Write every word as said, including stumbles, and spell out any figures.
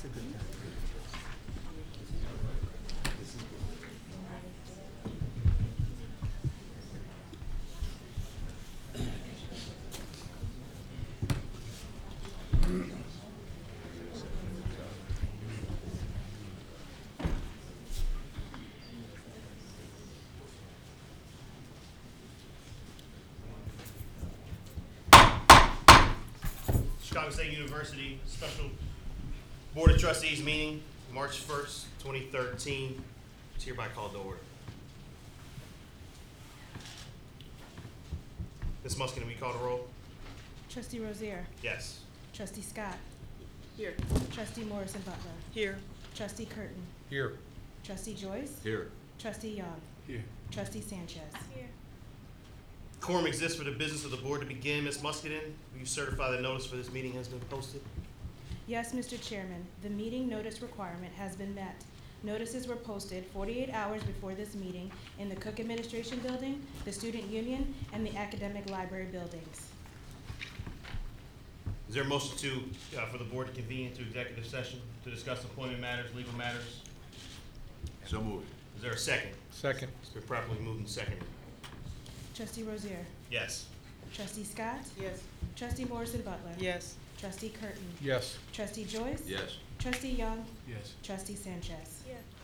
Chicago State University Special Board of Trustees meeting, March first, twenty thirteen. It's hereby called to order. Miz Muskin, we call the roll? Trustee Rozier. Yes. Trustee Scott. Here. Trustee Morrison Butler. Here. Trustee Curtin. Here. Trustee Joyce. Here. Trustee Young. Here. Trustee Sanchez. Here. Quorum exists for the business of the board to begin. Miz Muscadin, will you certify the notice for this meeting has been posted? Yes, Mister Chairman, the meeting notice requirement has been met. Notices were posted forty-eight hours before this meeting in the Cook Administration Building, the Student Union, and the Academic Library buildings. Is there a motion to, uh, for the board to convene into executive session to discuss employment matters, legal matters? So moved. Is there a second? Second. It's been properly moved and seconded. Trustee Rozier. Yes. Trustee Scott. Yes. Trustee Morrison Butler. Yes. Trustee Curtin. Yes. Trustee Joyce. Yes. Trustee Young. Yes. Trustee Sanchez. Yes.